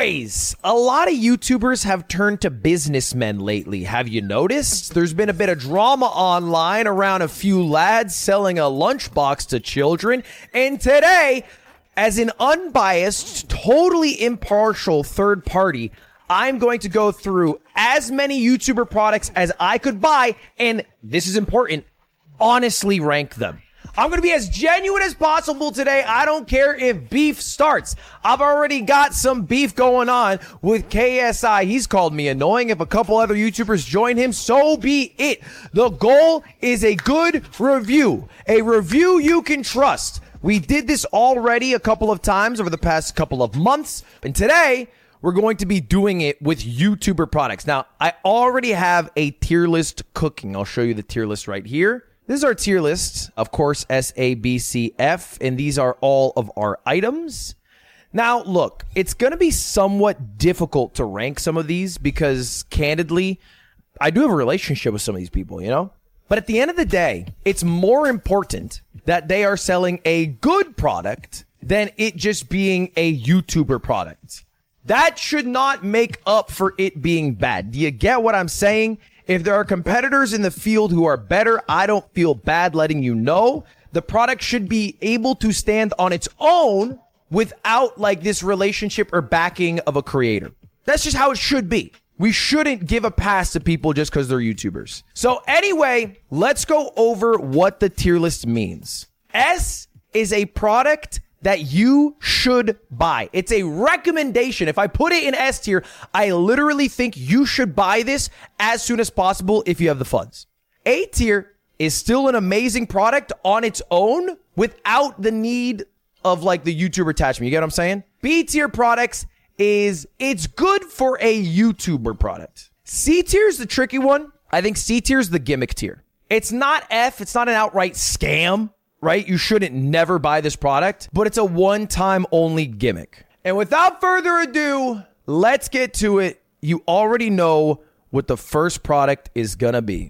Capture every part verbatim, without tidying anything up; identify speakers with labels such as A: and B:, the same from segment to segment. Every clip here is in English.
A: Boys, a lot of YouTubers have turned to businessmen lately. Have you noticed? There's been a bit of drama online around a few lads selling a lunchbox to children. And today, as an unbiased, totally impartial third party, I'm going to go through as many YouTuber products as I could buy, and this is important, honestly rank them. I'm going to be as genuine as possible today. I don't care if beef starts. I've already got some beef going on with K S I. He's called me annoying. If a couple other YouTubers join him, so be it. The goal is a good review, a review you can trust. We did this already a couple of times over the past couple of months, and today we're going to be doing it with YouTuber products. Now, I already have a tier list cooking. I'll show you the tier list right here. This is our tier list, of course, S, A, B, C, F, and these are all of our items. Now, look, it's going to be somewhat difficult to rank some of these because, candidly, I do have a relationship with some of these people, you know? But at the end of the day, it's more important that they are selling a good product than it just being a YouTuber product. That should not make up for it being bad. Do you get what I'm saying? If there are competitors in the field who are better, I don't feel bad letting you know. The product should be able to stand on its own without like this relationship or backing of a creator. That's just how it should be. We shouldn't give a pass to people just because they're YouTubers. So anyway, let's go over what the tier list means. S is a product that you should buy. It's a recommendation. If I put it in S tier, I literally think you should buy this as soon as possible if you have the funds. A tier is still an amazing product on its own without the need of like the YouTuber attachment. You get what I'm saying? B tier products is, it's good for a YouTuber product. C tier is the tricky one. I think C tier is the gimmick tier. It's not F. It's not an outright scam. Right? You shouldn't never buy this product, but it's a one-time only gimmick. And without further ado, let's get to it. You already know what the first product is gonna be.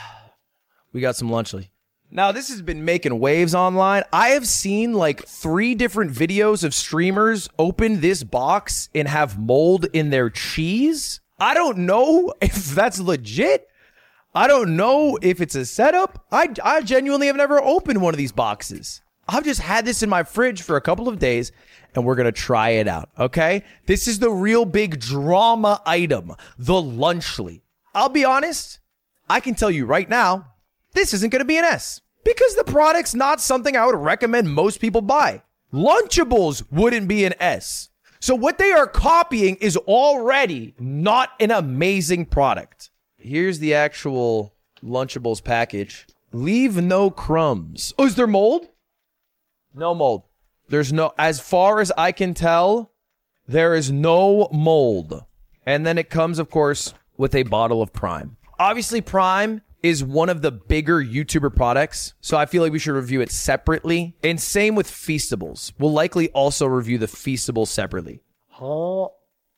A: We got some Lunchly. Now, this has been making waves online. I have seen like three different videos of streamers open this box and have mold in their cheese. I don't know if that's legit. I don't know if it's a setup. I, I genuinely have never opened one of these boxes. I've just had this in my fridge for a couple of days, and we're going to try it out, okay? This is the real big drama item, the Lunchly. I'll be honest, I can tell you right now, this isn't going to be an S, because the product's not something I would recommend most people buy. Lunchables wouldn't be an S. So what they are copying is already not an amazing product. Here's the actual Lunchables package. Leave no crumbs. Oh, is there mold? No mold. There's no, as far as I can tell, there is no mold. And then it comes, of course, with a bottle of Prime. Obviously, Prime is one of the bigger YouTuber products, so I feel like we should review it separately. And same with Feastables. We'll likely also review the Feastables separately. Huh?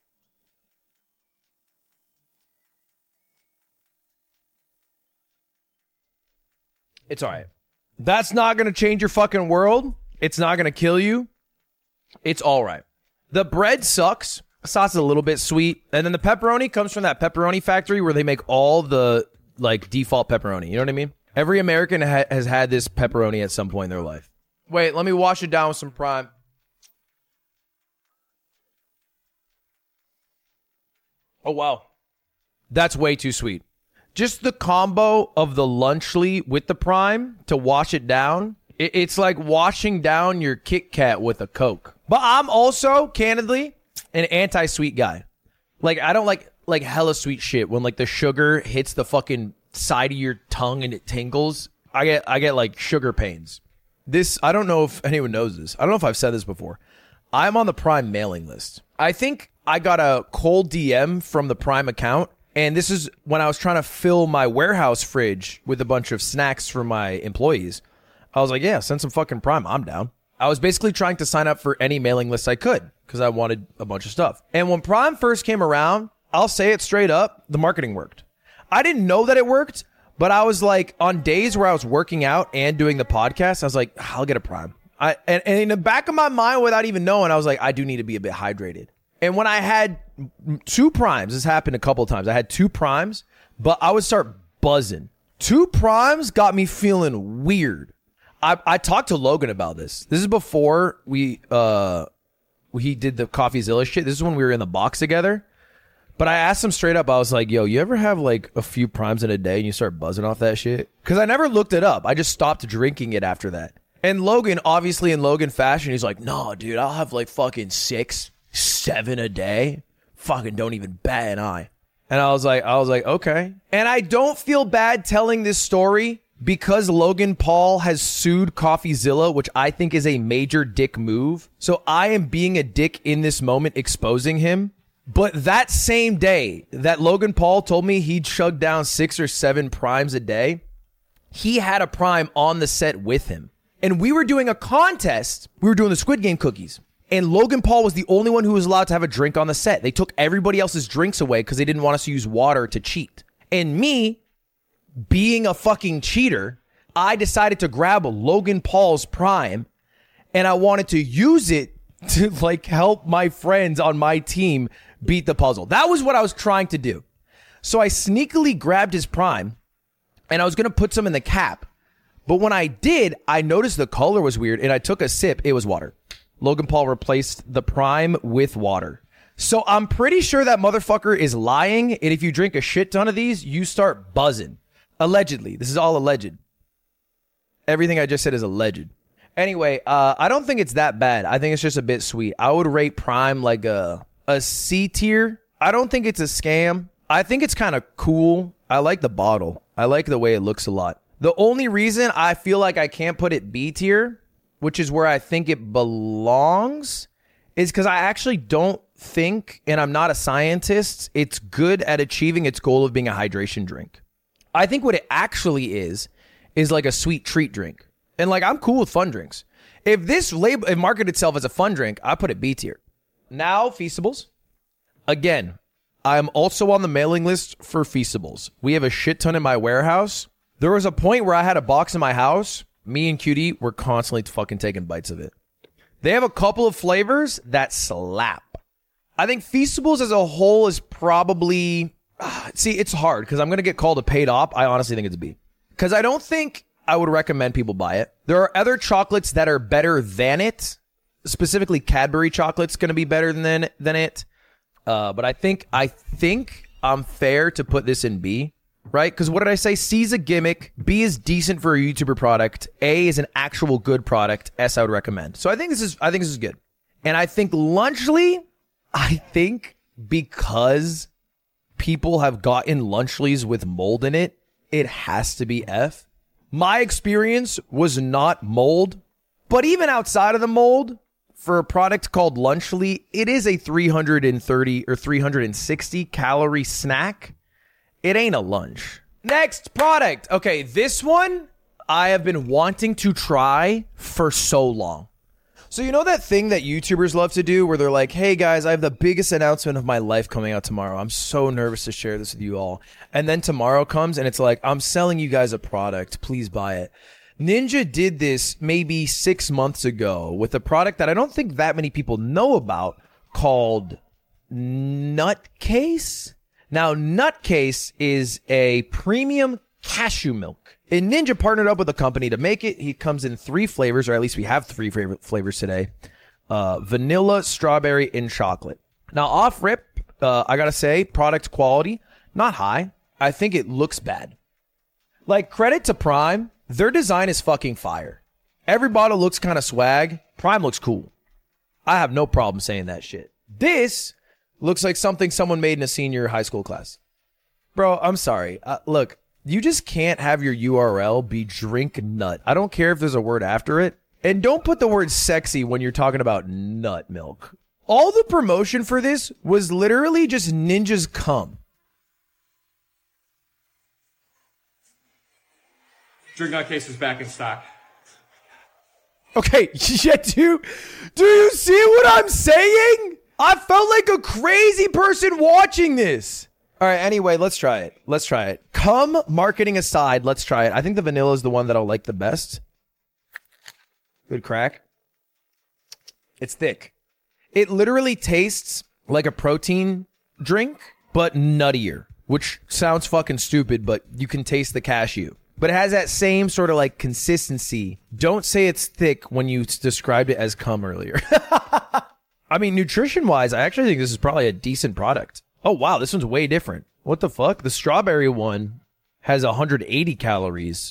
A: It's all right. That's not going to change your fucking world. It's not going to kill you. It's all right. The bread sucks. The sauce is a little bit sweet. And then the pepperoni comes from that pepperoni factory where they make all the like default pepperoni. You know what I mean? Every American ha- has had this pepperoni at some point in their life. Wait, let me wash it down with some Prime. Oh, wow. That's way too sweet. Just the combo of the Lunchly with the Prime to wash it down, it, it's like washing down your Kit Kat with a Coke. But I'm also, candidly, an anti-sweet guy. Like, I don't like, like, hella sweet shit when, like, the sugar hits the fucking side of your tongue and it tingles. I get, I get, like, sugar pains. This, I don't know if anyone knows this. I don't know if I've said this before. I'm on the Prime mailing list. I think I got a cold D M from the Prime account. And this is when I was trying to fill my warehouse fridge with a bunch of snacks for my employees. I was like, yeah, send some fucking Prime. I'm down. I was basically trying to sign up for any mailing list I could because I wanted a bunch of stuff. And when Prime first came around, I'll say it straight up, the marketing worked. I didn't know that it worked, but I was like, on days where I was working out and doing the podcast, I was like, I'll get a Prime. I and, and in the back of my mind, without even knowing, I was like, I do need to be a bit hydrated. And when I had two primes, this happened a couple of times. I had two primes, but I would start buzzing. Two primes got me feeling weird. I, I talked to Logan about this. This is before we uh he did the CoffeeZilla shit. This is when we were in the box together. But I asked him straight up, I was like, yo, you ever have like a few primes in a day and you start buzzing off that shit? Because I never looked it up. I just stopped drinking it after that. And Logan, obviously in Logan fashion, he's like, no, dude, I'll have like fucking six, seven a day. Fucking don't even bat an eye. And I was like, I was like, okay. And I don't feel bad telling this story because Logan Paul has sued CoffeeZilla, which I think is a major dick move. So I am being a dick in this moment, exposing him. But that same day that Logan Paul told me he'd chug down six or seven primes a day, he had a prime on the set with him. And we were doing a contest. We were doing the Squid Game cookies. And Logan Paul was the only one who was allowed to have a drink on the set. They took everybody else's drinks away because they didn't want us to use water to cheat. And me, being a fucking cheater, I decided to grab Logan Paul's prime and I wanted to use it to like help my friends on my team beat the puzzle. That was what I was trying to do. So I sneakily grabbed his prime and I was going to put some in the cap. But when I did, I noticed the color was weird and I took a sip. It was water. Logan Paul replaced the prime with water. So I'm pretty sure that motherfucker is lying. And if you drink a shit ton of these, you start buzzing. Allegedly. This is all alleged. Everything I just said is alleged. Anyway, uh, I don't think it's that bad. I think it's just a bit sweet. I would rate prime like a, a C tier. I don't think it's a scam. I think it's kind of cool. I like the bottle. I like the way it looks a lot. The only reason I feel like I can't put it B tier, which is where I think it belongs, is because I actually don't think, and I'm not a scientist, it's good at achieving its goal of being a hydration drink. I think what it actually is, is like a sweet treat drink. And like, I'm cool with fun drinks. If this label, if marketed itself as a fun drink, I put it B tier. Now, Feastables. Again, I'm also on the mailing list for Feastables. We have a shit ton in my warehouse. There was a point where I had a box in my house. Me and Cutie were constantly fucking taking bites of it. They have a couple of flavors that slap. I think Feastables as a whole is probably... Uh, see, it's hard because I'm going to get called a paid op. I honestly think it's B. Because I don't think I would recommend people buy it. There are other chocolates that are better than it. Specifically, Cadbury chocolate's going to be better than, than it. Uh, but I think I think I'm fair to put this in B. Right? Because what did I say? C is a gimmick. B is decent for a YouTuber product. A is an actual good product. S I would recommend. So I think this is I think this is good. And I think Lunchly, I think because people have gotten Lunchleys with mold in it, it has to be F. My experience was not mold. But even outside of the mold, for a product called Lunchly, it is a three hundred thirty or three hundred sixty calorie snack. It ain't a lunch. Next product. Okay, this one I have been wanting to try for so long. So you know that thing that YouTubers love to do where they're like, hey guys, I have the biggest announcement of my life coming out tomorrow. I'm so nervous to share this with you all. And then tomorrow comes and it's like, I'm selling you guys a product. Please buy it. Ninja did this maybe six months ago with a product that I don't think that many people know about called Nutcase. Now, Nutcase is a premium cashew milk. And Ninja partnered up with a company to make it. He comes in three flavors, or at least we have three flavors today. Uh, vanilla, strawberry, and chocolate. Now, off rip, uh, I gotta say, product quality, not high. I think it looks bad. Like, credit to Prime, their design is fucking fire. Every bottle looks kind of swag. Prime looks cool. I have no problem saying that shit. This looks like something someone made in a senior high school class. Bro, I'm sorry. Uh, look, you just can't have your U R L be drink nut. I don't care if there's a word after it. And don't put the word sexy when you're talking about nut milk. All the promotion for this was literally just Ninja's cum.
B: Drink Nutcase is back in stock.
A: Okay, yeah, do, do you see what I'm saying? I felt like a crazy person watching this. All right, anyway, let's try it. Let's try it. Cum marketing aside, let's try it. I think the vanilla is the one that I'll like the best. Good crack. It's thick. It literally tastes like a protein drink, but nuttier, which sounds fucking stupid, but you can taste the cashew. But it has that same sort of like consistency. Don't say it's thick when you described it as cum earlier. I mean, nutrition-wise, I actually think this is probably a decent product. Oh, wow, this one's way different. What the fuck? The strawberry one has one hundred eighty calories.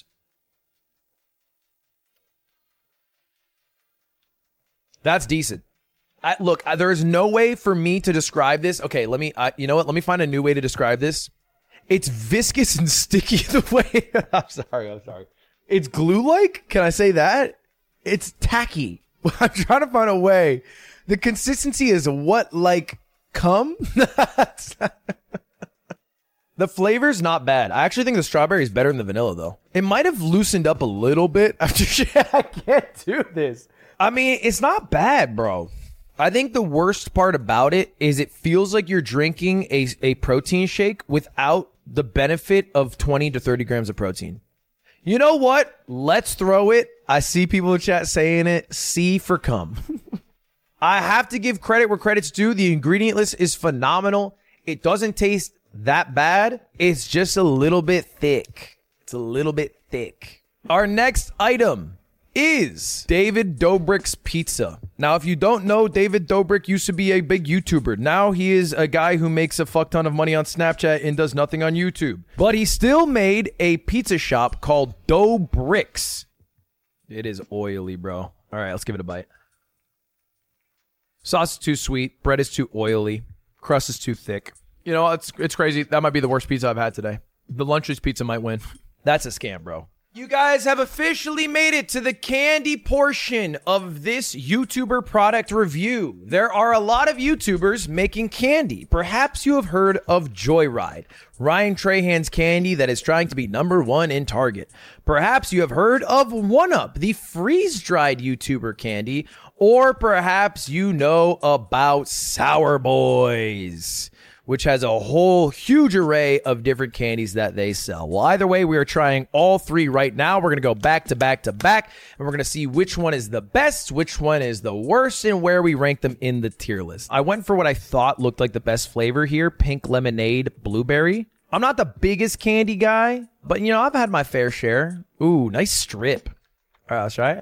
A: That's decent. I, look, I, there is no way for me to describe this. Okay, let me, uh, you know what? Let me find a new way to describe this. It's viscous and sticky the way. I'm sorry, I'm sorry. It's glue-like? Can I say that? It's tacky. I'm trying to find a way. The consistency is what, like, cum? The flavor's not bad. I actually think the strawberry is better than the vanilla, though. It might have loosened up a little bit after shit. I can't do this. I mean, it's not bad, bro. I think the worst part about it is it feels like you're drinking a, a protein shake without the benefit of twenty to thirty grams of protein. You know what? Let's throw it. I see people in chat saying it. C for cum. I have to give credit where credit's due. The ingredient list is phenomenal. It doesn't taste that bad. It's just a little bit thick. It's a little bit thick. Our next item is David Dobrik's Pizza. Now, if you don't know, David Dobrik used to be a big YouTuber. Now he is a guy who makes a fuck ton of money on Snapchat and does nothing on YouTube. But he still made a pizza shop called Dobrik's. It is oily, bro. All right, let's give it a bite. Sauce is too sweet. Bread is too oily. Crust is too thick. You know, it's it's crazy. That might be the worst pizza I've had today. The Lunches pizza might win. That's a scam, bro. You guys have officially made it to the candy portion of this YouTuber product review. There are a lot of YouTubers making candy. Perhaps you have heard of Joyride, Ryan Trahan's candy that is trying to be number one in Target. Perhaps you have heard of one up, the freeze-dried YouTuber candy. Or perhaps you know about Sour Boys, which has a whole huge array of different candies that they sell. Well, either way, we are trying all three right now. We're going to go back to back to back, and we're going to see which one is the best, which one is the worst, and where we rank them in the tier list. I went for what I thought looked like the best flavor here, pink lemonade blueberry. I'm not the biggest candy guy, but, you know, I've had my fair share. Ooh, nice strip. All right, let's try it.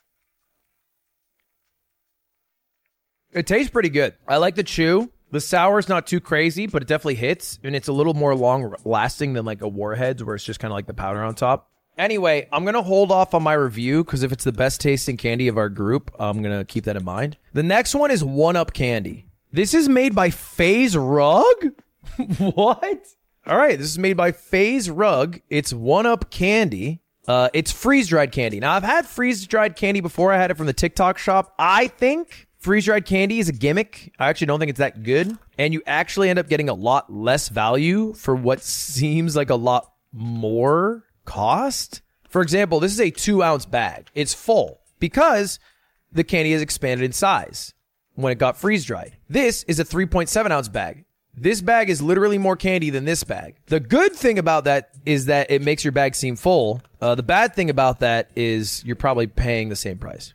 A: It tastes pretty good. I like the chew. The sour's not too crazy, but it definitely hits, and it's a little more long-lasting than like a Warheads, where it's just kind of like the powder on top. Anyway, I'm going to hold off on my review, because if it's the best-tasting candy of our group, I'm going to keep that in mind. The next one is one up Candy. This is made by FaZe Rug? What? All right, this is made by FaZe Rug. It's one up Candy. Uh, it's freeze-dried candy. Now, I've had freeze-dried candy before. I had it from the TikTok shop. I think freeze-dried candy is a gimmick. I actually don't think it's that good. And you actually end up getting a lot less value for what seems like a lot more cost. For example, this is a two-ounce bag. It's full because the candy has expanded in size when it got freeze-dried. This is a three point seven ounce bag. This bag is literally more candy than this bag. The good thing about that is that it makes your bag seem full. Uh, the bad thing about that is you're probably paying the same price.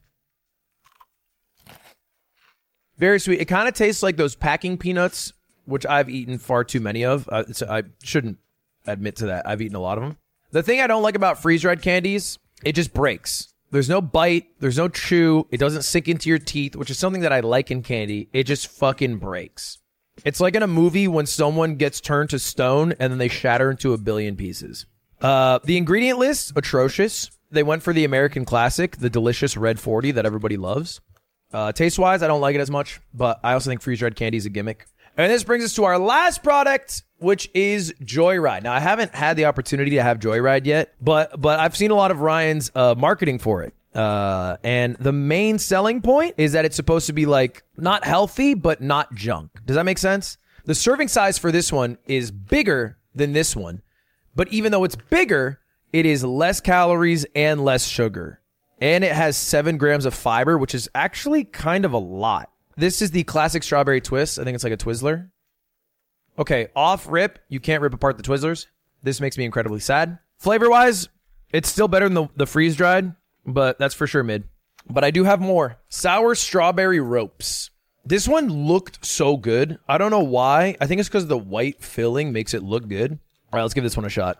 A: Very sweet. It kind of tastes like those packing peanuts, which I've eaten far too many of. Uh, so I shouldn't admit to that. I've eaten a lot of them. The thing I don't like about freeze-dried candies, it just breaks. There's no bite. There's no chew. It doesn't sink into your teeth, which is something that I like in candy. It just fucking breaks. It's like in a movie when someone gets turned to stone and then they shatter into a billion pieces. Uh, the ingredient list, atrocious. They went for the American classic, the delicious Red forty that everybody loves. Uh, taste-wise, I don't like it as much, but I also think freeze-dried candy is a gimmick. And this brings us to our last product, which is Joyride. Now, I haven't had the opportunity to have Joyride yet, but but I've seen a lot of Ryan's uh, marketing for it. Uh, and the main selling point is that it's supposed to be like not healthy, but not junk. Does that make sense? The serving size for this one is bigger than this one, but even though it's bigger, it is less calories and less sugar. And it has seven grams of fiber, which is actually kind of a lot. This is the classic strawberry twist. I think it's like a Twizzler. Okay, off rip, you can't rip apart the Twizzlers. This makes me incredibly sad. Flavor-wise, it's still better than the, the freeze-dried, but that's for sure mid. But I do have more. Sour strawberry ropes. This one looked so good. I don't know why. I think it's because the white filling makes it look good. All right, let's give this one a shot.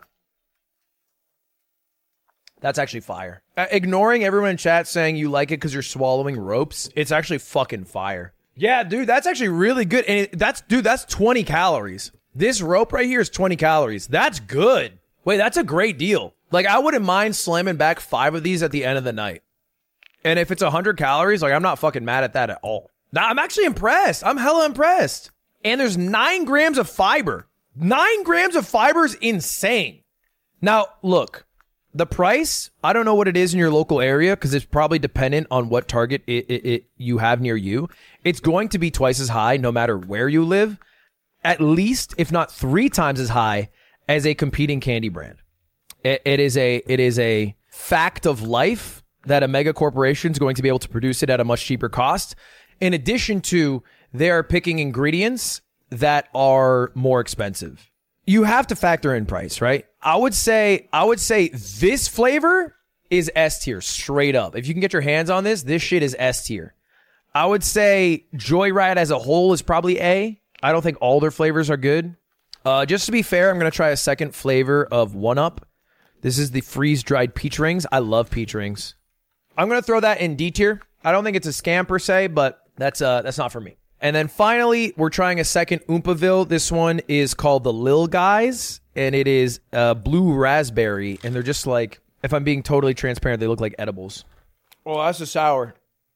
A: That's actually fire. Uh, ignoring everyone in chat saying you like it because you're swallowing ropes, it's actually fucking fire. Yeah, dude, that's actually really good. And it, that's, dude, that's twenty calories. This rope right here is twenty calories. That's good. Wait, that's a great deal. Like, I wouldn't mind slamming back five of these at the end of the night. And if it's one hundred calories, like, I'm not fucking mad at that at all. Now, I'm actually impressed. I'm hella impressed. And there's nine grams of fiber. Nine grams of fiber is insane. Now, look. The price, I don't know what it is in your local area because it's probably dependent on what Target it, it, it you have near you. It's going to be twice as high no matter where you live. At least, if not three times as high as a competing candy brand. It, it is a it is a fact of life that a mega corporation is going to be able to produce it at a much cheaper cost. In addition to, they are picking ingredients that are more expensive. You have to factor in price, right? I would say, I would say this flavor is S tier, straight up. If you can get your hands on this, this shit is S tier. I would say Joyride as a whole is probably A. I don't think all their flavors are good. Uh, just to be fair, I'm going to try a second flavor of one up. This is the freeze-dried peach rings. I love peach rings. I'm going to throw that in D tier. I don't think it's a scam per se, but that's uh that's not for me. And then finally, we're trying a second Oompaville. This one is called the Lil Guys, and it is uh, blue raspberry. And they're just like, if I'm being totally transparent, they look like edibles. Oh, that's a sour.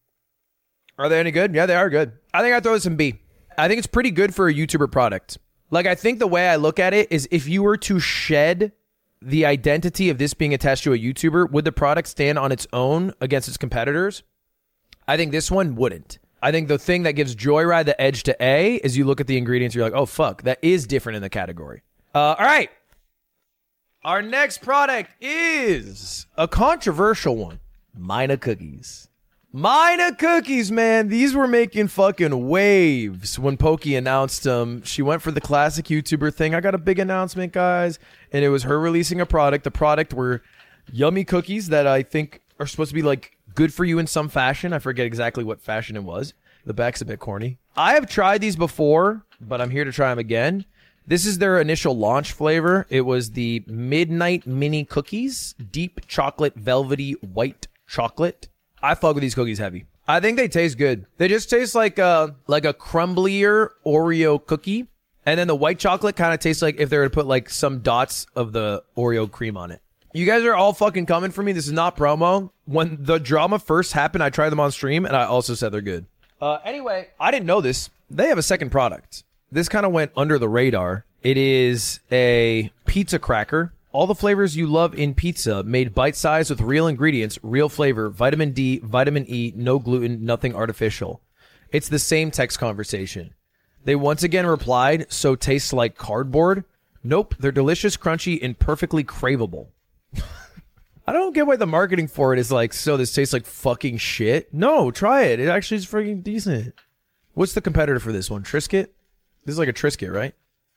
A: Are they any good? Yeah, they are good. I think I'd throw this in B. I think it's pretty good for a YouTuber product. Like, I think the way I look at it is if you were to shed the identity of this being attached to a YouTuber, would the product stand on its own against its competitors? I think this one wouldn't. I think the thing that gives Joyride the edge to A is you look at the ingredients, you're like, oh, fuck, that is different in the category. Uh, all right. Our next product is a controversial one. Mina Cookies. Mina Cookies, man. These were making fucking waves when Pokey announced them. She went for the classic YouTuber thing. I got a big announcement, guys. And it was her releasing a product. The product were yummy cookies that I think are supposed to be like good for you in some fashion. I forget exactly what fashion it was. The back's a bit corny. I have tried these before, but I'm here to try them again. This is their initial launch flavor. It was the Midnight Mini Cookies, deep chocolate, velvety white chocolate. I fuck with these cookies heavy. I think they taste good. They just taste like a, like a crumblier Oreo cookie. And then the white chocolate kind of tastes like if they were to put like some dots of the Oreo cream on it. You guys are all fucking coming for me. This is not promo. When the drama first happened, I tried them on stream, and I also said they're good. Uh, anyway, I didn't know this. They have a second product. This kind of went under the radar. It is a pizza cracker. All the flavors you love in pizza, made bite-sized with real ingredients, real flavor, vitamin D, vitamin E, no gluten, nothing artificial. It's the same text conversation. They once again replied, so tastes like cardboard? Nope, they're delicious, crunchy, and perfectly craveable. I don't get why the marketing for it is like, so this tastes like fucking shit. No, try it. It actually is freaking decent. What's the competitor for this one? Triscuit? This is like a Triscuit, right?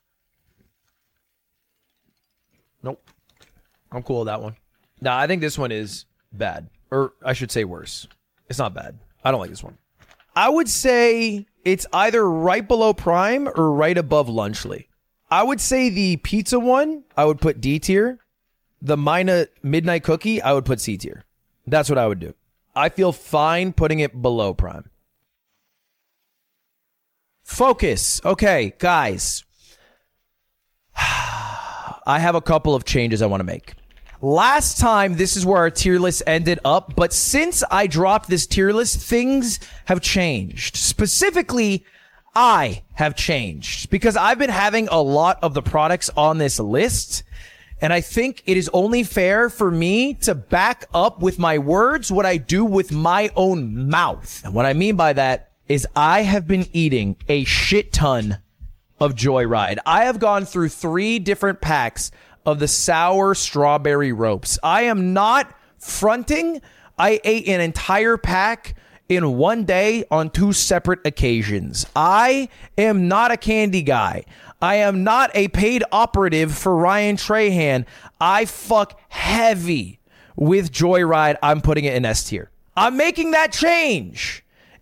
A: Nope. I'm cool with that one. Nah, I think this one is bad. Or I should say worse. It's not bad. I don't like this one. I would say it's either right below Prime or right above Lunchly. I would say the pizza one, I would put D tier. The Mina Midnight Cookie, I would put C tier. That's what I would do. I feel fine putting it below Prime. Focus. Okay, guys. I have a couple of changes I want to make. Last time, this is where our tier list ended up, but since I dropped this tier list, things have changed. Specifically, I have changed because I've been having a lot of the products on this list. And I think it is only fair for me to back up with my words what I do with my own mouth. And what I mean by that is I have been eating a shit ton of Joyride. I have gone through three different packs of the sour strawberry ropes. I am not fronting. I ate an entire pack in one day on two separate occasions. I am not a candy guy. I am not a paid operative for Ryan Trahan. I fuck heavy with Joyride. I'm putting it in S tier. I'm making that change.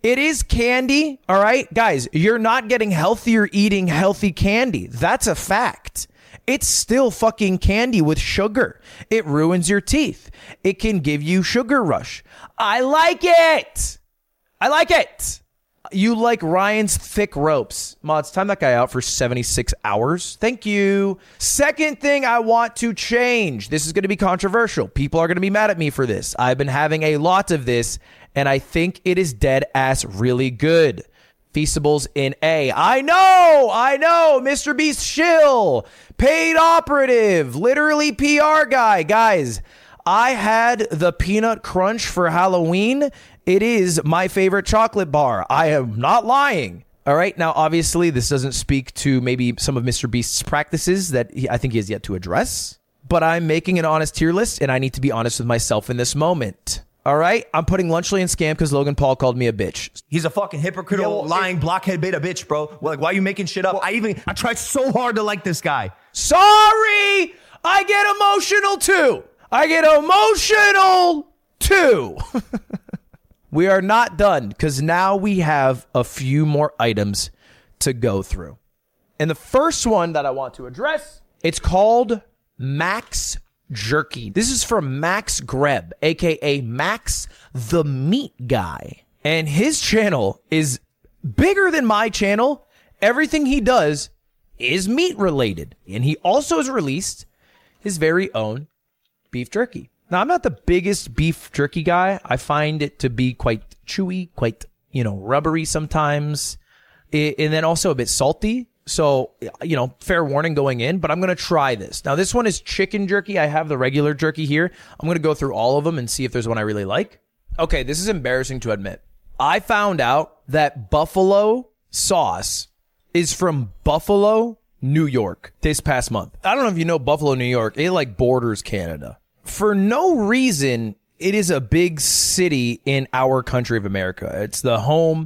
A: It is candy, all right? Guys, you're not getting healthier eating healthy candy. That's a fact. It's still fucking candy with sugar. It ruins your teeth. It can give you sugar rush. I like it. I like it. You like Ryan's thick ropes. Mods, time that guy out for seventy-six hours. Thank you. Second thing I want to change. This is going to be controversial. People are going to be mad at me for this. I've been having a lot of this, and I think it is dead ass really good. Feastables in A. I know, I know, Mister Beast shill. Paid operative, literally P R guy. Guys, I had the Peanut Crunch for Halloween. It is my favorite chocolate bar. I am not lying. All right. Now, obviously, this doesn't speak to maybe some of Mister Beast's practices that he, I think he has yet to address. But I'm making an honest tier list, and I need to be honest with myself in this moment. All right. I'm putting Lunchley in scam because Logan Paul called me a bitch.
C: He's a fucking hypocritical, lying, blockhead beta bitch, bro. Like, why are you making shit up? Well, I even, I tried so hard to like this guy.
A: Sorry. I get emotional too. I get emotional too. We are not done because now we have a few more items to go through. And the first one that I want to address, it's called Max Jerky. This is from Max Greb, a k a. Max the Meat Guy. And his channel is bigger than my channel. Everything he does is meat related. And he also has released his very own beef jerky. Now, I'm not the biggest beef jerky guy. I find it to be quite chewy, quite, you know, rubbery sometimes, it, and then also a bit salty. So, you know, fair warning going in, but I'm going to try this. Now, this one is chicken jerky. I have the regular jerky here. I'm going to go through all of them and see if there's one I really like. Okay, this is embarrassing to admit. I found out that buffalo sauce is from Buffalo, New York this past month. I don't know if you know Buffalo, New York. It like borders Canada. For no reason, it is a big city in our country of America. It's the home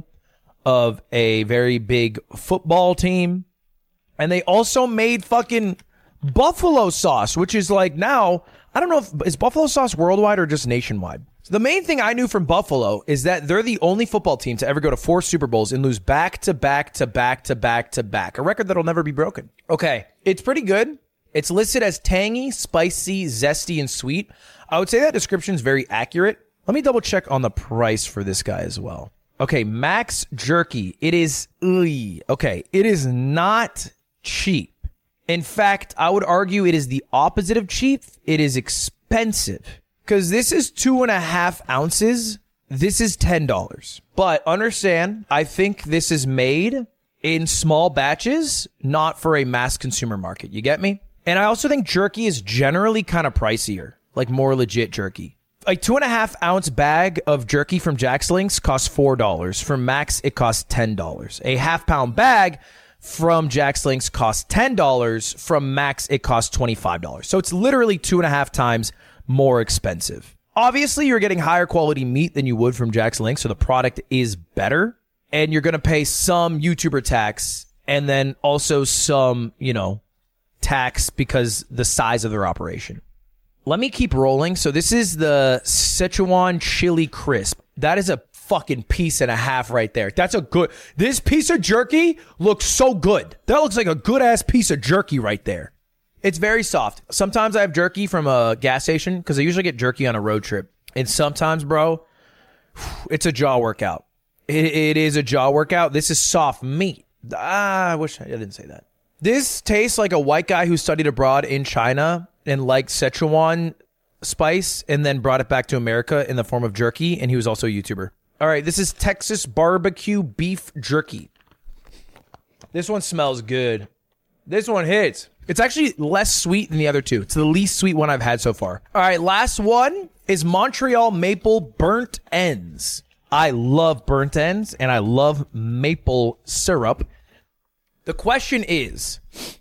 A: of a very big football team. And they also made fucking buffalo sauce, which is like now, I don't know if, is buffalo sauce worldwide or just nationwide? So the main thing I knew from Buffalo is that they're the only football team to ever go to four Super Bowls and lose back to back to back to back to back. A record that'll never be broken. Okay, it's pretty good. It's listed as tangy, spicy, zesty, and sweet. I would say that description is very accurate. Let me double check on the price for this guy as well. Okay, Max Jerky. It is, ugh, okay, it is not cheap. In fact, I would argue it is the opposite of cheap. It is expensive. Because this is two and a half ounces. This is ten dollars. But understand, I think this is made in small batches, not for a mass consumer market. You get me? And I also think jerky is generally kind of pricier, like more legit jerky. A two and a half ounce bag of jerky from Jack's Links costs four dollars. From Max, it costs ten dollars. A half pound bag from Jack's Links costs ten dollars. From Max, it costs twenty-five dollars. So it's literally two and a half times more expensive. Obviously, you're getting higher quality meat than you would from Jack's Links, so the product is better. And you're going to pay some YouTuber tax and then also some, you know, tax because the size of their operation. Let me keep rolling. So this is the Szechuan Chili Crisp. That is a fucking piece and a half right there. That's a good, this piece of jerky looks so good. That looks like a good ass piece of jerky right there. It's very soft. Sometimes I have jerky from a gas station because I usually get jerky on a road trip. And sometimes, bro, it's a jaw workout. It, it is a jaw workout. This is soft meat. Ah, I wish I didn't say that. This tastes like a white guy who studied abroad in China and liked Szechuan spice and then brought it back to America in the form of jerky. And he was also a YouTuber. All right, this is Texas barbecue beef jerky. This one smells good. This one hits. It's actually less sweet than the other two. It's the least sweet one I've had so far. All right, last one is Montreal Maple Burnt Ends. I love burnt ends and I love maple syrup. The question is,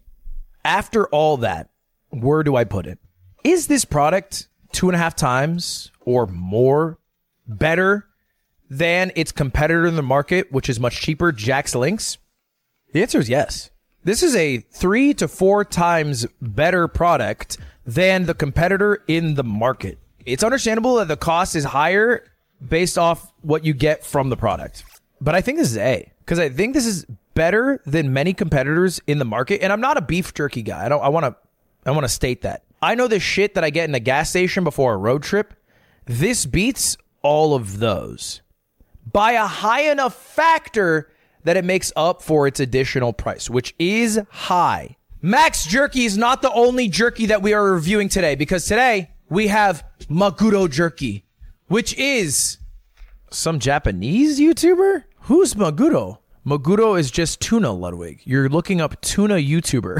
A: after all that, where do I put it? Is this product two and a half times or more better than its competitor in the market, which is much cheaper, Jack's Links? The answer is yes. This is a three to four times better product than the competitor in the market. It's understandable that the cost is higher based off what you get from the product. but I think this is A, because I think this is better than many competitors in the market. And I'm not a beef jerky guy. I don't. I want to. I want to state that. I know the shit that I get in a gas station before a road trip. This beats all of those by a high enough factor that it makes up for its additional price, which is high. Max Jerky is not the only jerky that we are reviewing today, because today we have Maguro Jerky, which is some Japanese YouTuber? Who's Maguro? Maguro is just tuna, Ludwig. You're looking up tuna YouTuber.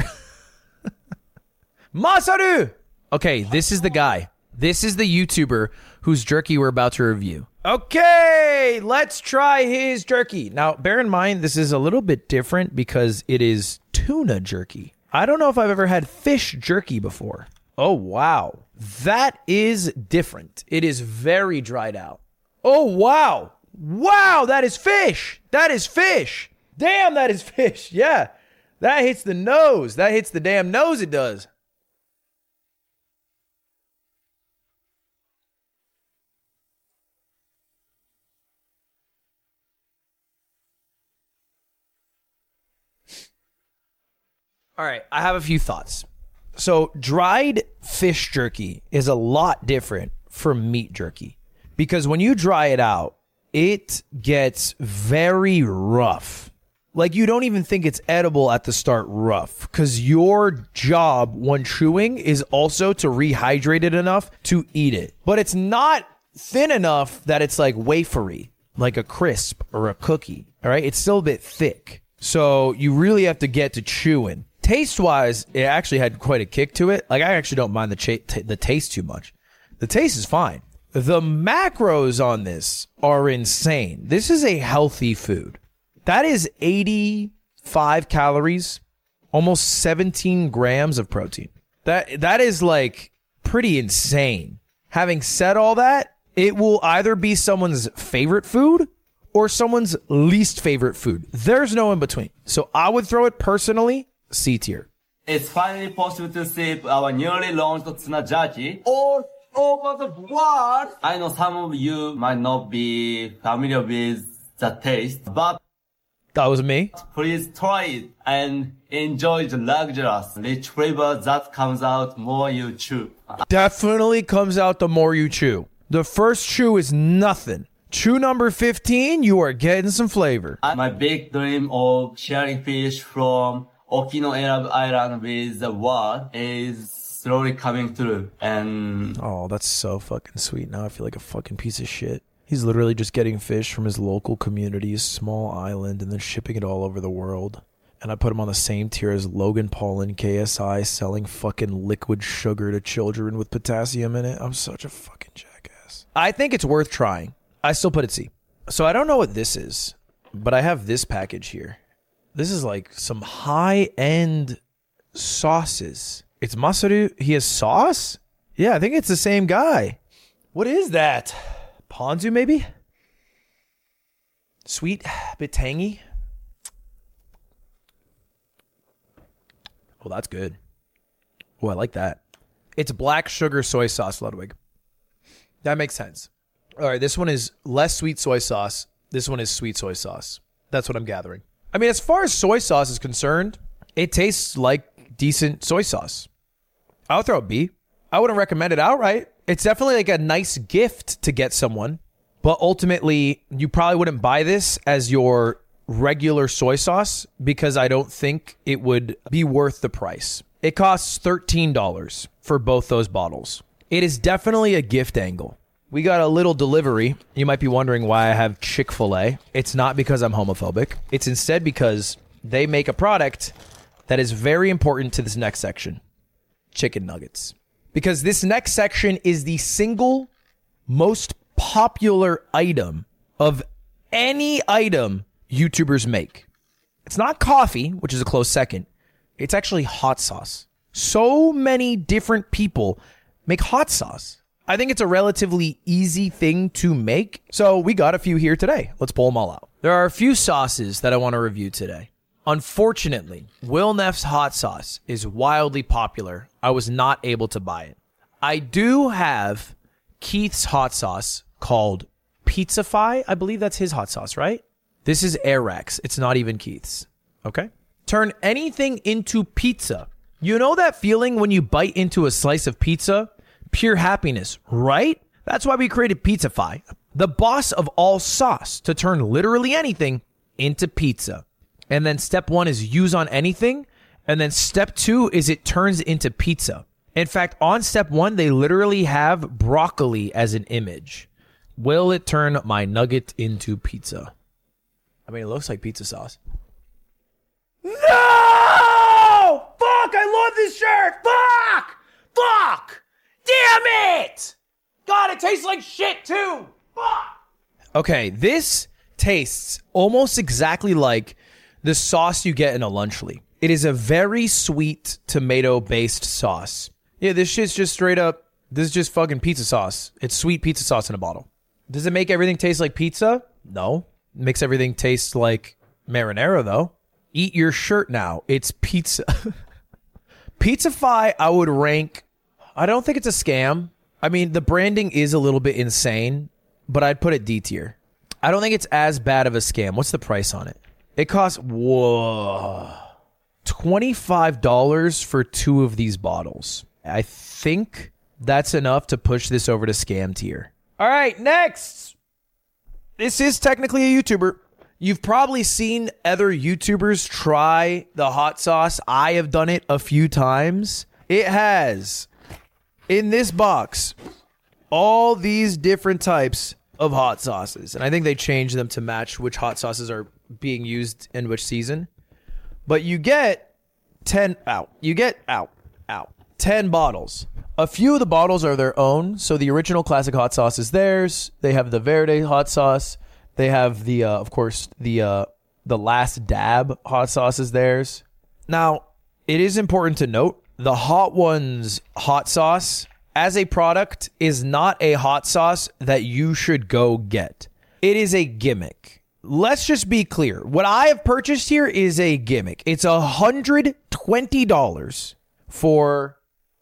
A: Masaru! Okay, this is the guy. This is the YouTuber whose jerky we're about to review. Okay, let's try his jerky. Now, bear in mind, this is a little bit different because it is tuna jerky. I don't know if I've ever had fish jerky before. Oh, wow. That is different. It is very dried out. Oh, wow. Wow, that is fish. That is fish. Damn, that is fish. Yeah, that hits the nose. That hits the damn nose, it does. All right, I have a few thoughts. So dried fish jerky is a lot different from meat jerky, because when you dry it out, it gets very rough. Like, you don't even think it's edible at the start rough, because your job when chewing is also to rehydrate it enough to eat it. But it's not thin enough that it's like wafery, like a crisp or a cookie. All right, it's still a bit thick. So you really have to get to chewing. Taste-wise, it actually had quite a kick to it. Like, I actually don't mind the cha- t- the taste too much. The taste is fine. The macros on this are insane. This is a healthy food. That is eighty-five calories, almost seventeen grams of protein. That that is like pretty insane. Having said all that, it will either be someone's favorite food or someone's least favorite food. There's no in between. So I would throw it personally C tier.
D: It's finally possible to sip our newly launched tuna jerky all over the world. I know some of you might not be familiar with the taste, but
A: that was me.
D: Please try it and enjoy the luxurious, rich flavor that comes out more you chew.
A: Definitely comes out the more you chew. The first chew is nothing. Chew number fifteen, you are getting some flavor.
D: My big dream of sharing fish from Okinawa Island with the world is slowly coming through. And
A: oh, that's so fucking sweet. Now I feel like a fucking piece of shit. He's literally just getting fish from his local community's small island and then shipping it all over the world. And I put him on the same tier as Logan Paul and K S I selling fucking liquid sugar to children with potassium in it. I'm such a fucking jackass. I think it's worth trying. I still put it C. So I don't know what this is, but I have this package here. This is like some high-end sauces. It's Masaru. He has sauce? Yeah, I think it's the same guy. What is that? Ponzu, maybe? Sweet, a bit tangy. Oh, that's good. Oh, I like that. It's black sugar soy sauce, Ludwig. That makes sense. All right, this one is less sweet soy sauce. This one is sweet soy sauce. That's what I'm gathering. I mean, as far as soy sauce is concerned, it tastes like decent soy sauce. I'll throw a B. I wouldn't recommend it outright. It's definitely like a nice gift to get someone, but ultimately, you probably wouldn't buy this as your regular soy sauce because I don't think it would be worth the price. It costs thirteen dollars for both those bottles. It is definitely a gift angle. We got a little delivery. You might be wondering why I have Chick-fil-A. It's not because I'm homophobic. It's instead because they make a product that is very important to this next section. Chicken nuggets. Because this next section is the single most popular item of any item YouTubers make. It's not coffee, which is a close second. It's actually hot sauce. So many different people make hot sauce. I think it's a relatively easy thing to make. So we got a few here today. Let's pull them all out. There are a few sauces that I want to review today. Unfortunately, Will Neff's hot sauce is wildly popular. I was not able to buy it. I do have Keith's hot sauce called Pizzafy. I believe that's his hot sauce, right? This is Airrax. It's not even Keith's. Okay? Turn anything into pizza. You know that feeling when you bite into a slice of pizza? Pure happiness, right? That's why we created Pizzafy, the boss of all sauce, to turn literally anything into pizza. And then step one is use on anything. And then step two is it turns into pizza. In fact, on step one, they literally have broccoli as an image. Will it turn my nugget into pizza? I mean, it looks like pizza sauce. No! Fuck! I love this shirt! Fuck! Fuck! Damn it! God, it tastes like shit too! Fuck! Okay, this tastes almost exactly like the sauce you get in a Lunchly. It is a very sweet tomato-based sauce. Yeah, this shit's just straight up, this is just fucking pizza sauce. It's sweet pizza sauce in a bottle. Does it make everything taste like pizza? No. It makes everything taste like marinara, though. Eat your shirt now. It's pizza. Pizzafy, I would rank, I don't think it's a scam. I mean, the branding is a little bit insane, but I'd put it D tier. I don't think it's as bad of a scam. What's the price on it? It costs, whoa, twenty-five dollars for two of these bottles. I think that's enough to push this over to scam tier. All right, next. This is technically a YouTuber. You've probably seen other YouTubers try the hot sauce. I have done it a few times. It has, in this box, all these different types of hot sauces. And I think they changed them to match which hot sauces are being used in which season. But you get ten out. You get out. Out. ten bottles. A few of the bottles are their own. So the original classic hot sauce is theirs. They have the Verde hot sauce. They have the, uh, of course, the uh, the Last Dab hot sauce is theirs. Now, it is important to note, the Hot Ones hot sauce, as a product, is not a hot sauce that you should go get. It is a gimmick. Let's just be clear. What I have purchased here is a gimmick. It's one hundred twenty dollars for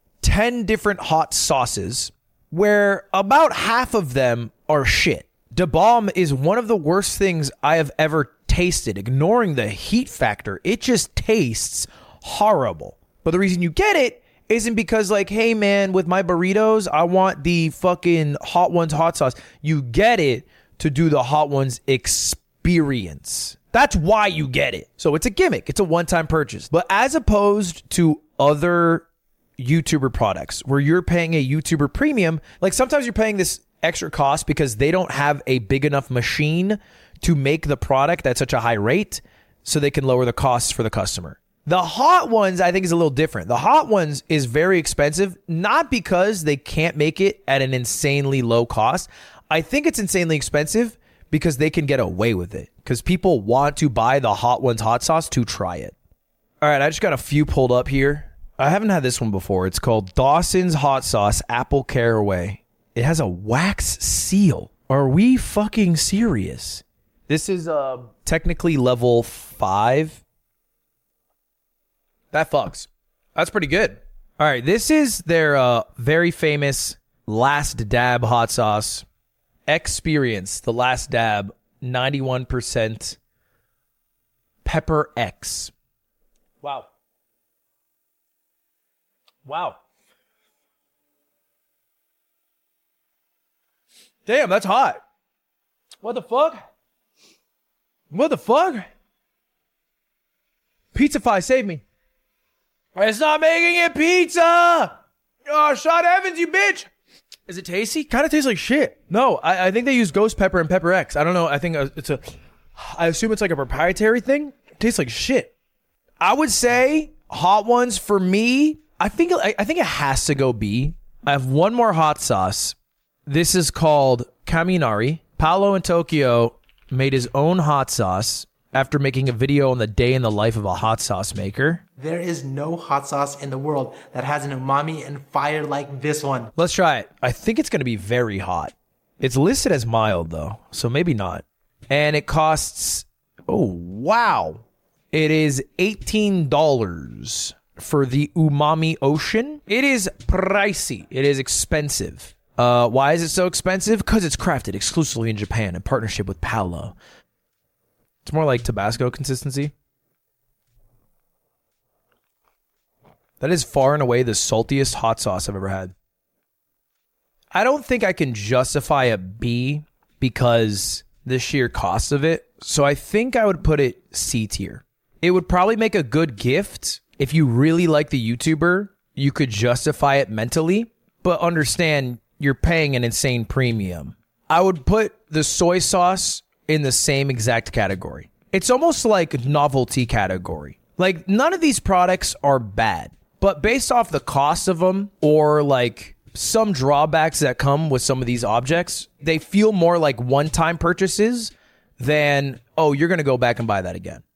A: ten different hot sauces, where about half of them are shit. Da Bomb is one of the worst things I have ever tasted. Ignoring the heat factor, it just tastes horrible. But the reason you get it isn't because, like, hey man, with my burritos, I want the fucking Hot Ones hot sauce. You get it to do the Hot Ones experience. That's why you get it. So it's a gimmick. It's a one-time purchase. But as opposed to other YouTuber products where you're paying a YouTuber premium, like sometimes you're paying this extra cost because they don't have a big enough machine to make the product at such a high rate so they can lower the costs for the customer. The Hot Ones, I think, is a little different. The Hot Ones is very expensive, not because they can't make it at an insanely low cost. I think it's insanely expensive because they can get away with it, because people want to buy the Hot Ones hot sauce to try it. All right, I just got a few pulled up here. I haven't had this one before. It's called Dawson's Hot Sauce Apple Caraway. It has a wax seal. Are we fucking serious? This is uh, technically level five. That fucks. That's pretty good. All right, this is their uh, very famous Last Dab hot sauce. Experience, the Last Dab, ninety-one percent Pepper X. Wow. Wow. Damn, that's hot. What the fuck? What the fuck? Pizzafy, save me. It's not making it pizza. Oh, Sean Evans, you bitch. Is it tasty? Kind of tastes like shit. No, I, I think they use Ghost Pepper and Pepper X. I don't know. I think it's a, I assume it's like a proprietary thing. It tastes like shit. I would say Hot Ones for me, I think, I, I think it has to go B. I have one more hot sauce. This is called Kaminari. Paolo in Tokyo made his own hot sauce after making a video on the day in the life of a hot sauce maker.
E: There is no hot sauce in the world that has an umami and fire like this one.
A: Let's try it. I think it's going to be very hot. It's listed as mild, though, so maybe not. And it costs, oh, wow. It is eighteen dollars for the Umami Ocean. It is pricey. It is expensive. Uh, why is it so expensive? Because it's crafted exclusively in Japan in partnership with Paolo. It's more like Tabasco consistency. That is far and away the saltiest hot sauce I've ever had. I don't think I can justify a B because the sheer cost of it. So I think I would put it C tier. It would probably make a good gift. If you really like the YouTuber, you could justify it mentally, but understand you're paying an insane premium. I would put the soy sauce in the same exact category. It's almost like novelty category. Like, none of these products are bad, but based off the cost of them or like some drawbacks that come with some of these objects, they feel more like one-time purchases than, oh, you're going to go back and buy that again.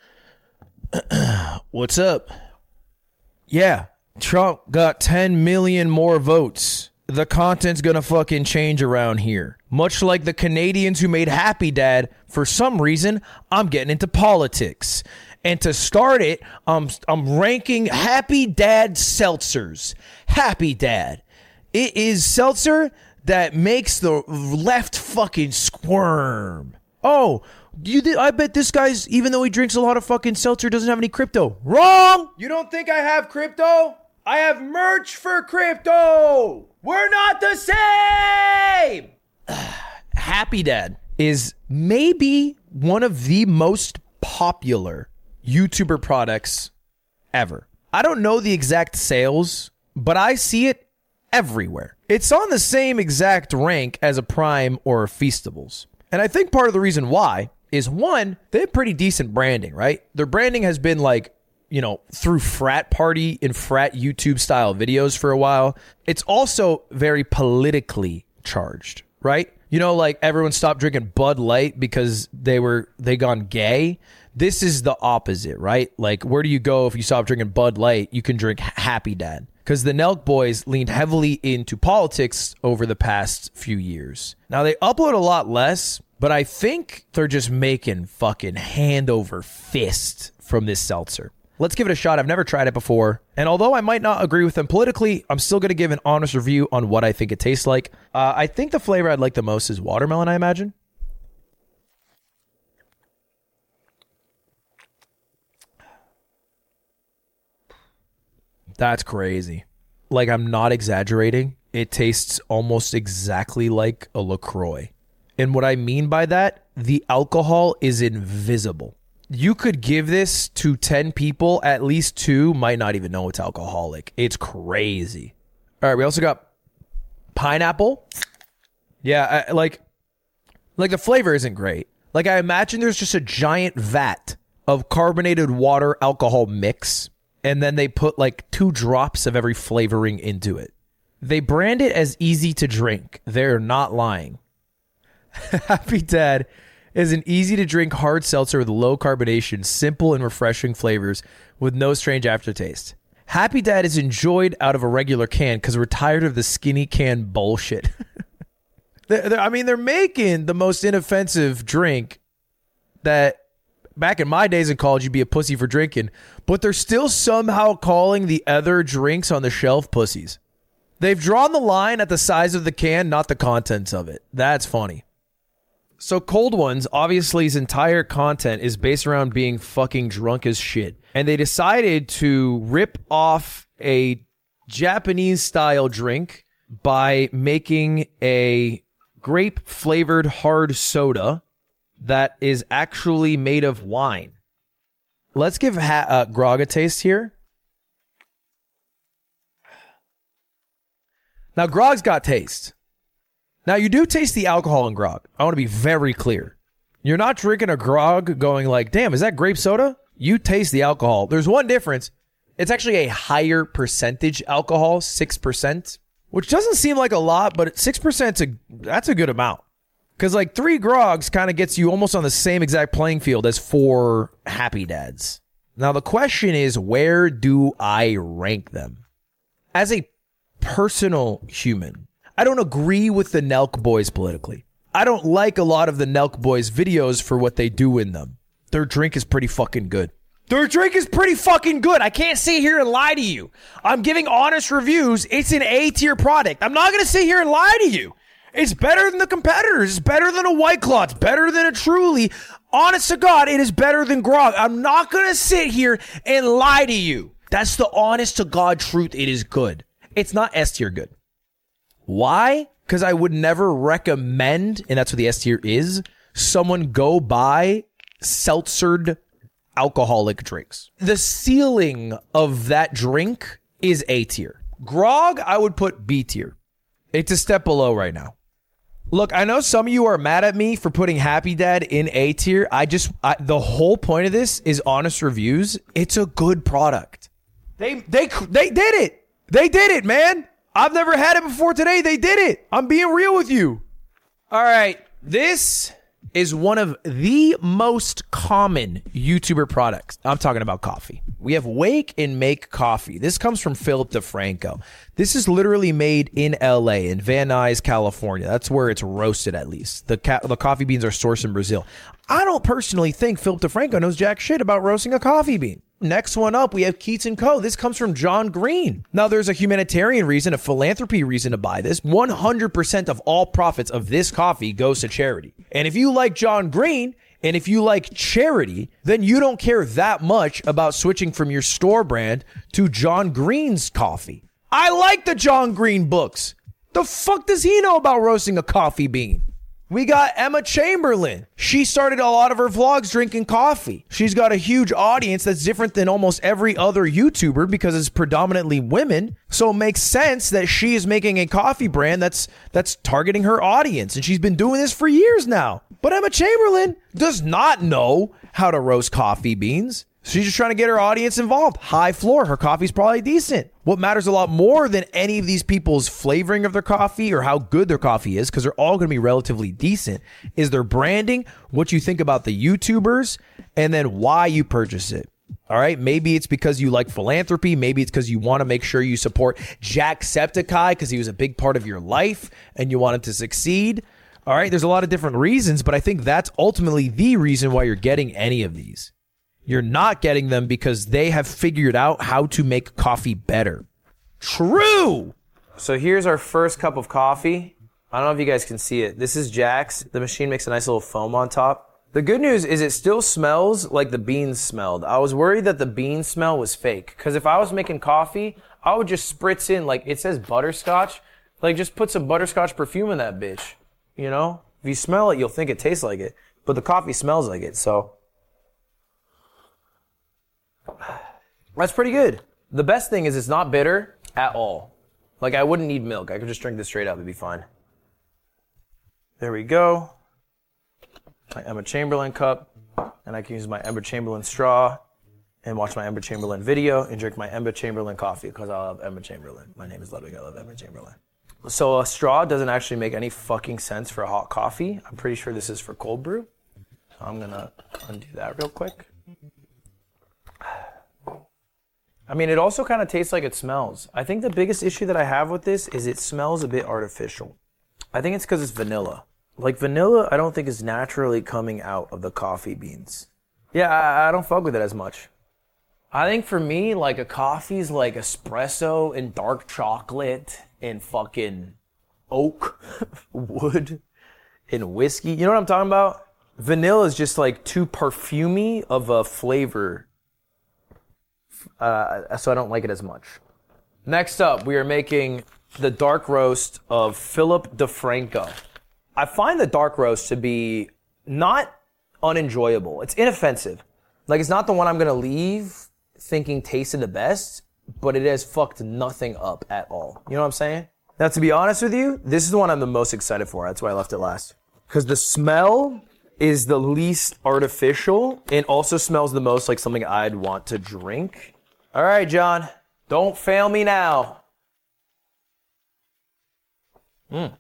A: What's up? Yeah, Trump got ten million more votes. The content's gonna fucking change around here. Much like the Canadians who made Happy Dad, for some reason, I'm getting into politics. And to start it, I'm, I'm ranking Happy Dad seltzers. Happy Dad. It is seltzer that makes the left fucking squirm. Oh, you th- I bet this guy's, even though he drinks a lot of fucking seltzer, doesn't have any crypto. Wrong! You don't think I have crypto? I have merch for crypto! We're not the same! Happy Dad is maybe one of the most popular YouTuber products ever. I don't know the exact sales, but I see it everywhere. It's on the same exact rank as a Prime or a Feastables. And I think part of the reason why is, one, they have pretty decent branding, right? Their branding has been like, you know, through frat party and frat YouTube style videos for a while. It's also very politically charged, right? You know, like everyone stopped drinking Bud Light because they were, they gone gay. This is the opposite, right? Like, where do you go if you stop drinking Bud Light? You can drink Happy Dad. Because the Nelk Boys leaned heavily into politics over the past few years. Now, they upload a lot less, but I think they're just making fucking hand over fist from this seltzer. Let's give it a shot. I've never tried it before. And although I might not agree with them politically, I'm still going to give an honest review on what I think it tastes like. Uh, I think the flavor I'd like the most is watermelon, I imagine. That's crazy. Like, I'm not exaggerating. It tastes almost exactly like a LaCroix. And what I mean by that, the alcohol is invisible. You could give this to ten people, at least two might not even know it's alcoholic. It's crazy. All right, we also got pineapple. Yeah, I, like, like the flavor isn't great. Like, I imagine there's just a giant vat of carbonated water alcohol mix, and then they put like two drops of every flavoring into it. They brand it as easy to drink. They're not lying. Happy Dad is an easy to drink hard seltzer with low carbonation, simple and refreshing flavors with no strange aftertaste. Happy Dad is enjoyed out of a regular can because we're tired of the skinny can bullshit. they're, they're, I mean, they're making the most inoffensive drink that back in my days in college, you'd be a pussy for drinking, but they're still somehow calling the other drinks on the shelf pussies. They've drawn the line at the size of the can, not the contents of it. That's funny. So Cold Ones, obviously his entire content is based around being fucking drunk as shit. And they decided to rip off a Japanese style drink by making a grape flavored hard soda that is actually made of wine. Let's give ha- uh, Grog a taste here. Now, Grog's got taste. Now, you do taste the alcohol in Grog. I want to be very clear. You're not drinking a Grog going like, damn, is that grape soda? You taste the alcohol. There's one difference. It's actually a higher percentage alcohol, six percent, which doesn't seem like a lot, but six percent, a, that's a good amount. Because like three Grogs kind of gets you almost on the same exact playing field as four Happy Dads. Now, the question is, where do I rank them? As a personal human, I don't agree with the Nelk Boys politically. I don't like a lot of the Nelk Boys videos for what they do in them. Their drink is pretty fucking good. Their drink is pretty fucking good. I can't sit here and lie to you. I'm giving honest reviews. It's an A-tier product. I'm not going to sit here and lie to you. It's better than the competitors. It's better than a White Claw. It's better than a Truly. Honest to God, it is better than grog. I'm not going to sit here and lie to you. That's the honest to God truth. It is good. It's not S tier good. Why? Because I would never recommend, and that's what the S tier is, someone go buy seltzered alcoholic drinks. The ceiling of that drink is A tier. Grog, I would put B tier. It's a step below right now. Look, I know some of you are mad at me for putting Happy Dad in A tier. I just, I, the whole point of this is honest reviews. It's a good product. They, they, they did it. They did it, man. I've never had it before today. They did it. I'm being real with you. All right. This is one of the most common YouTuber products. I'm talking about coffee. We have Wake and Make Coffee. This comes from Philip DeFranco. This is literally made in L A, in Van Nuys, California. That's where it's roasted, at least. The ca- the coffee beans are sourced in Brazil. I don't personally think Philip DeFranco knows jack shit about roasting a coffee bean. Next one up, we have Keats and Co. This comes from John Green. Now, there's a humanitarian reason, a philanthropy reason to buy this. one hundred percent of all profits of this coffee goes to charity. And if you like John Green, and if you like charity, then you don't care that much about switching from your store brand to John Green's coffee. I like the John Green books. The fuck does he know about roasting a coffee bean? We got Emma Chamberlain. She started a lot of her vlogs drinking coffee. She's got a huge audience that's different than almost every other YouTuber because it's predominantly women. So it makes sense that she is making a coffee brand that's that's targeting her audience. And she's been doing this for years now. But Emma Chamberlain does not know how to roast coffee beans. She's just trying to get her audience involved. High floor. Her coffee's probably decent. What matters a lot more than any of these people's flavoring of their coffee or how good their coffee is, because they're all going to be relatively decent, is their branding, what you think about the YouTubers, and then why you purchase it. All right. Maybe it's because you like philanthropy. Maybe it's because you want to make sure you support Jacksepticeye because he was a big part of your life and you want him to succeed. All right. There's a lot of different reasons, but I think that's ultimately the reason why you're getting any of these. You're not getting them because they have figured out how to make coffee better. True. So here's our first cup of coffee. I don't know if you guys can see it. This is Jack's. The machine makes a nice little foam on top. The good news is it still smells like the beans smelled. I was worried that the bean smell was fake. Because if I was making coffee, I would just spritz in, like it says butterscotch. Like just put some butterscotch perfume in that bitch. You know? If you smell it, you'll think it tastes like it. But the coffee smells like it, so... That's pretty good. The best thing is it's not bitter at all. Like I wouldn't need milk. I could just drink this straight up. It'd be fine. There we go. My Emma Chamberlain cup. And I can use my Emma Chamberlain straw and watch my Emma Chamberlain video and drink my Emma Chamberlain coffee because I love Emma Chamberlain. My name is Ludwig. I love Emma Chamberlain. So a straw doesn't actually make any fucking sense for a hot coffee. I'm pretty sure this is for cold brew. So I'm going to undo that real quick. I mean, it also kind of tastes like it smells. I think the biggest issue that I have with this is it smells a bit artificial. I think it's because it's vanilla. Like vanilla, I don't think is naturally coming out of the coffee beans. Yeah, I, I don't fuck with it as much. I think for me, like a coffee's like espresso and dark chocolate and fucking oak wood and whiskey. You know what I'm talking about? Vanilla is just like too perfumey of a flavor. Uh, so I don't like it as much. Next up, we are making the dark roast of Philip DeFranco. I find the dark roast to be not unenjoyable. It's inoffensive. Like, it's not the one I'm going to leave thinking tasted the best, but it has fucked nothing up at all. You know what I'm saying? Now, to be honest with you, this is the one I'm the most excited for. That's why I left it last. Because the smell is the least artificial and also smells the most like something I'd want to drink. All right, John, don't fail me now. Mm.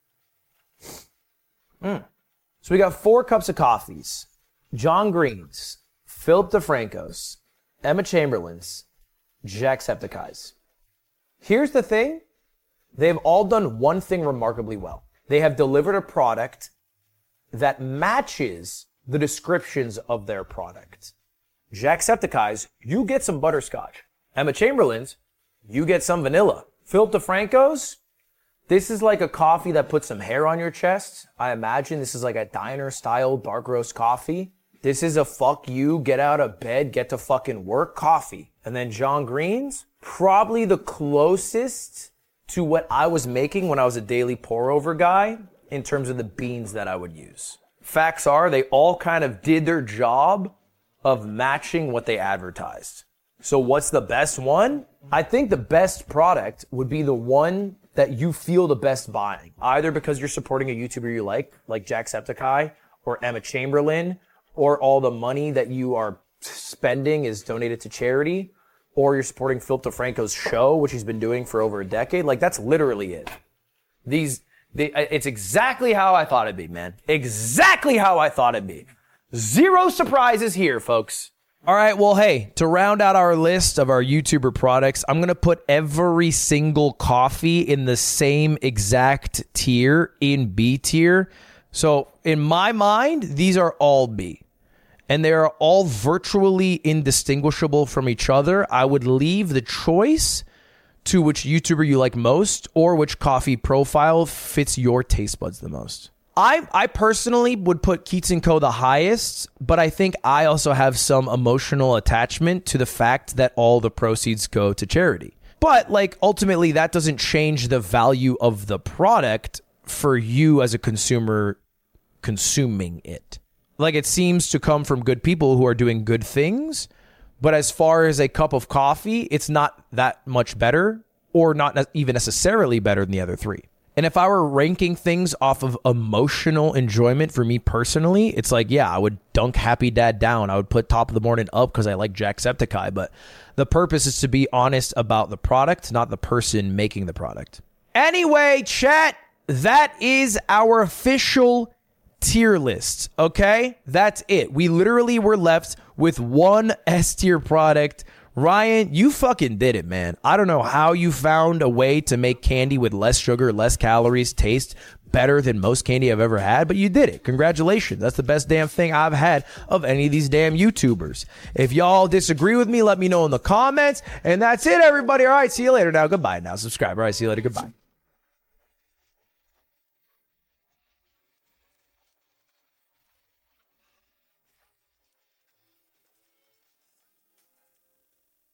A: Mm. So we got four cups of coffees. John Green's, Philip DeFranco's, Emma Chamberlain's, Jacksepticeye's. Here's the thing. They've all done one thing remarkably well. They have delivered a product that matches the descriptions of their product. Jacksepticeye's, you get some butterscotch. Emma Chamberlain's, you get some vanilla. Philip DeFranco's, this is like a coffee that puts some hair on your chest. I imagine this is like a diner-style dark roast coffee. This is a fuck you, get out of bed, get to fucking work coffee. And then John Green's, probably the closest to what I was making when I was a daily pour over guy in terms of the beans that I would use. Facts are, they all kind of did their job of matching what they advertised. So what's the best one? I think the best product would be the one that you feel the best buying, either because you're supporting a YouTuber you like, like Jacksepticeye or Emma Chamberlain, or all the money that you are spending is donated to charity, or you're supporting Philip DeFranco's show, which he's been doing for over a decade. Like, that's literally it. These, they, it's exactly how I thought it'd be, man. Exactly how I thought it'd be. Zero surprises here, folks. All right, well, hey, to round out our list of our YouTuber products, I'm going to put every single coffee in the same exact tier, in B tier. So in my mind, these are all B. And they are all virtually indistinguishable from each other. I would leave the choice to which YouTuber you like most or which coffee profile fits your taste buds the most. I I personally would put Keats and Co. the highest, but I think I also have some emotional attachment to the fact that all the proceeds go to charity. But like ultimately that doesn't change the value of the product for you as a consumer consuming it. Like, it seems to come from good people who are doing good things, but as far as a cup of coffee, it's not that much better, or not even necessarily better than the other three. And if I were ranking things off of emotional enjoyment for me personally, it's like, yeah, I would dunk Happy Dad down. I would put Top of the Morning up because I like Jacksepticeye, but the purpose is to be honest about the product, not the person making the product. Anyway, chat, that is our official tier list, okay? That's it. We literally were left with one S tier product. Ryan, you fucking did it, man. I don't know how you found a way to make candy with less sugar, less calories, taste better than most candy I've ever had, but you did it. Congratulations. That's the best damn thing I've had of any of these damn YouTubers. If y'all disagree with me, let me know in the comments. And that's it, everybody. All right, see you later now. Goodbye now. Subscribe. All right, see you later. Goodbye.